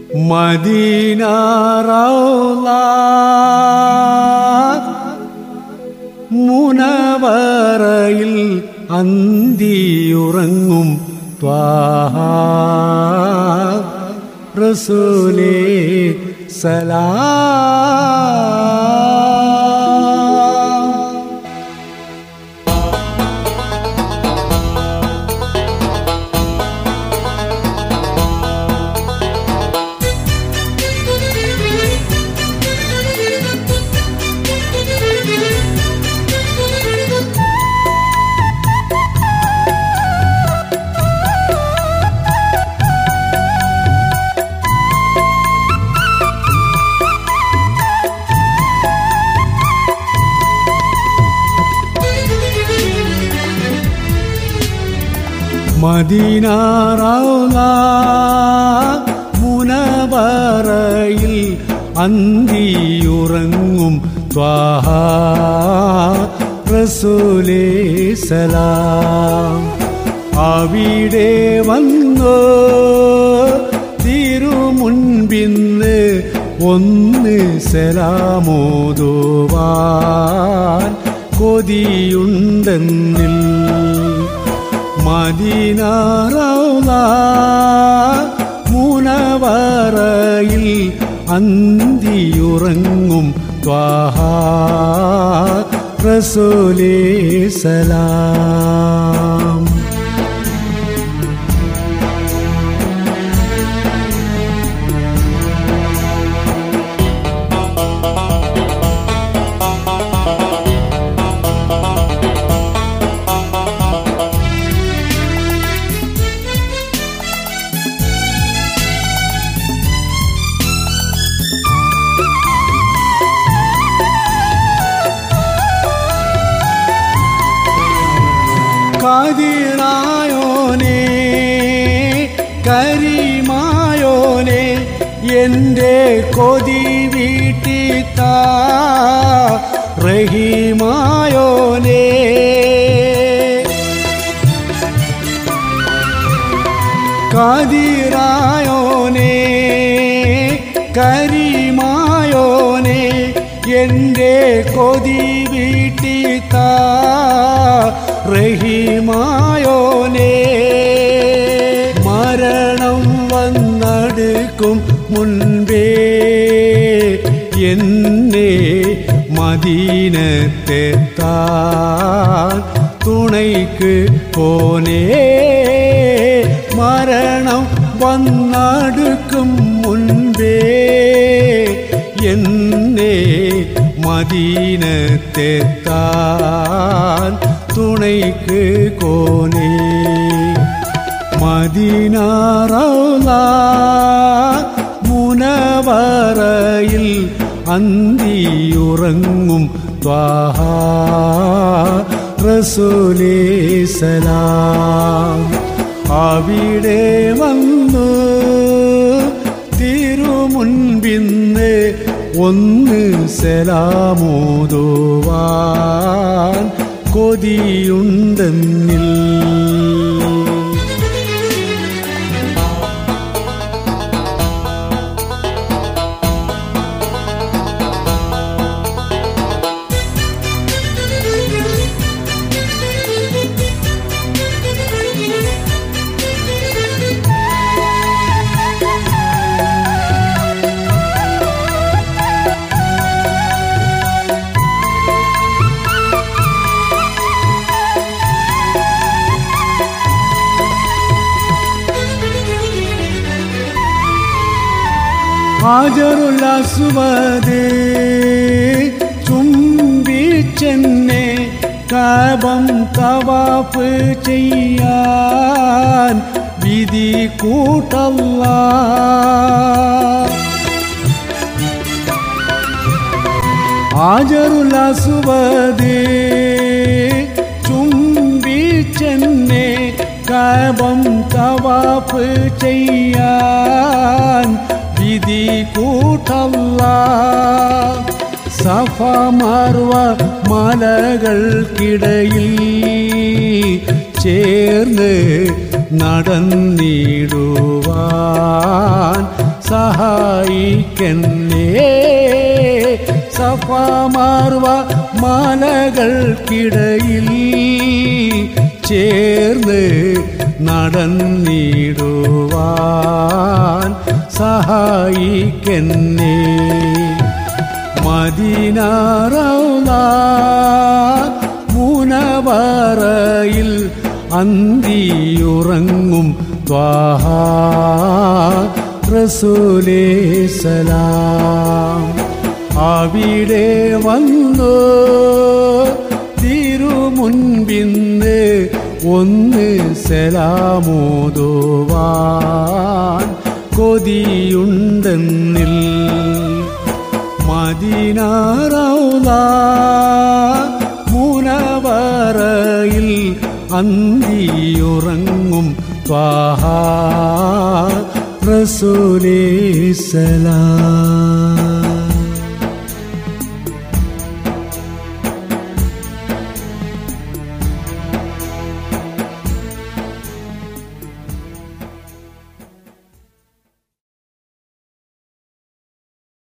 Medina റൗള മുനവറയിൽ അന്തിയുറങ്ങും Thwaha റസൂലേ സലാം. Medina റൗള മുനവറയിൽ അന്തിയുറങ്ങും Thwaha റസൂലേ സലാം. അവിടെ വന്നു തിരുമുൻപിന്ന് ഒന്ന് സലാമോതുവാൻ കൊതിയുണ്ടെന്നിൽ. മദീന റൗള മുനവറയിൽ അന്തിയുറങ്ങും ത്വാഹ റസൂലേ സലാം. ഖാദിറായോനേ കരീമായോനേ എൻ്റെ കൊതി വീട്ടിത്താ റഹീമായോനേ. ഖാദിറായോനേ കരീമായോനേ എൻ്റെ കൊതി വീട്ടിത്താ റഹീമായോനേ. മരണം വന്നടുക്കും മുൻപേ എന്നെ മദീനത്തെത്താൻ തുണയ്ക്ക് പോനേ. മരണം വന്നടുക്കും മുൻപേ എന്നെ മദീനത്തെത്താൻ തുണയ്ക്ക് കോനേ. മദീന റൗള മുനവറയിൽ അന്തിയുറങ്ങും ത്വാഹ റസൂലേ സലാം. അവിടെ വന്നു തിരുമുൻപിന്ന് ഒന്ന് സലാമോതുവാൻ കൊതിയുണ്ടെന്നിൽ. ഹാജറുൽ അസ്വദ് ചുംബിച്ചെന്നെ കഅബം തവാഫ് ചെയ്യാൻ വിധി കൂട്ടല്ലാഹ്. ഹാജറുൽ അസ്വദ് ചുംബിച്ചെന്നെ കഅബം തവാഫ് ചെയ്യാൻ വിധി കൂട്ടല്ലാഹ്. സഫ മർവ മലകൾക്കിടയിൽ ചേർന്ന് നടന്നിടുവാൻ സഹായിക്കന്നേ. സഫ മർവ മലകൾക്കിടയിൽ ചേർന്ന് നടന്നിടുവാൻ സഹായിക്കന്നേ. മദീന റൗള മുനവറയിൽ അന്തിയുറങ്ങും ത്വാഹ റസൂലേ സലാം. അവിടെ വന്നു തിരുമുൻപിന്ന് ഒന്ന് സലാമോതുവാൻ കൊതിയുണ്ടെന്നിൽ. മദീന റൗള മുനവറയിൽ അന്തിയുറങ്ങും ത്വാഹ റസൂലേ സലാം.